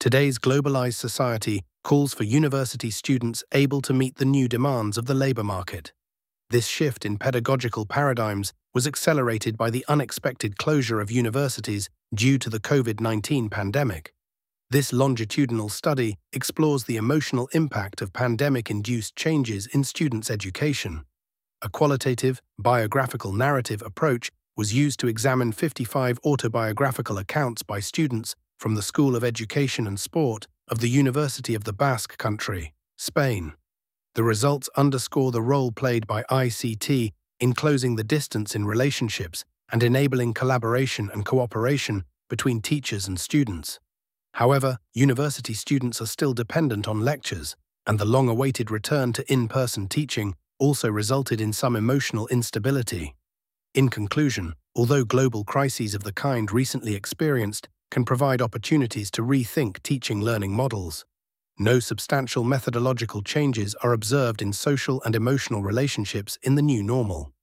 Today's globalized society calls for university students able to meet the new demands of the labor market. This shift in pedagogical paradigms was accelerated by the unexpected closure of universities due to the COVID-19 pandemic. This longitudinal study explores the emotional impact of pandemic-induced changes in students' education. A qualitative, biographical narrative approach was used to examine 55 autobiographical accounts by students from the School of Education and Sport of the University of the Basque Country, Spain. The results underscore the role played by ICT in closing the distance in relationships and enabling collaboration and cooperation between teachers and students. However, university students are still dependent on lectures, and the long-awaited return to in-person teaching also resulted in some emotional instability. In conclusion, although global crises of the kind recently experienced can provide opportunities to rethink teaching learning models, no substantial methodological changes are observed in social and emotional relationships in the new normal.